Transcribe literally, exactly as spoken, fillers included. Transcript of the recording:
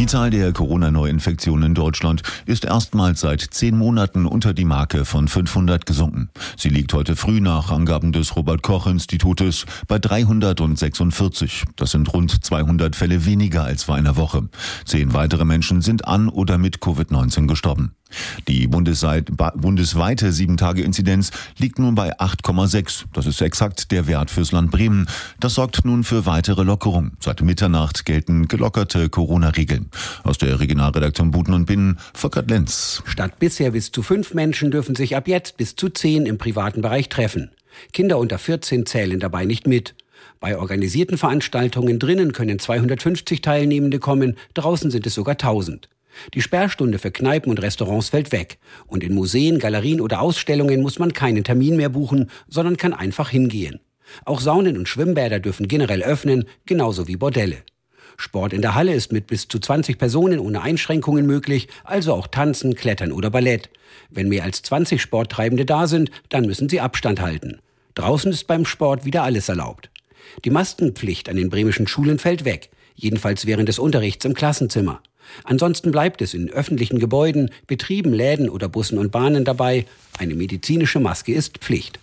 Die Zahl der Corona-Neuinfektionen in Deutschland ist erstmals seit zehn Monaten unter die Marke von fünfhundert gesunken. Sie liegt heute früh nach Angaben des Robert-Koch-Institutes bei dreihundertsechsundvierzig. Das sind rund zweihundert Fälle weniger als vor einer Woche. Zehn weitere Menschen sind an oder mit Covid neunzehn gestorben. Die bundesweite sieben Tage Inzidenz liegt nun bei acht Komma sechs. Das ist exakt der Wert fürs Land Bremen. Das sorgt nun für weitere Lockerung. Seit Mitternacht gelten gelockerte Corona-Regeln. Aus der Regionalredaktion Buten und Binnen, Volkert Lenz. Statt bisher bis zu fünf Menschen dürfen sich ab jetzt bis zu zehn im privaten Bereich treffen. Kinder unter vierzehn zählen dabei nicht mit. Bei organisierten Veranstaltungen drinnen können zweihundertfünfzig Teilnehmende kommen, draußen sind es sogar tausend. Die Sperrstunde für Kneipen und Restaurants fällt weg. Und in Museen, Galerien oder Ausstellungen muss man keinen Termin mehr buchen, sondern kann einfach hingehen. Auch Saunen und Schwimmbäder dürfen generell öffnen, genauso wie Bordelle. Sport in der Halle ist mit bis zu zwanzig Personen ohne Einschränkungen möglich, also auch Tanzen, Klettern oder Ballett. Wenn mehr als zwanzig Sporttreibende da sind, dann müssen sie Abstand halten. Draußen ist beim Sport wieder alles erlaubt. Die Maskenpflicht an den bremischen Schulen fällt weg, jedenfalls während des Unterrichts im Klassenzimmer. Ansonsten bleibt es in öffentlichen Gebäuden, Betrieben, Läden oder Bussen und Bahnen dabei. Eine medizinische Maske ist Pflicht.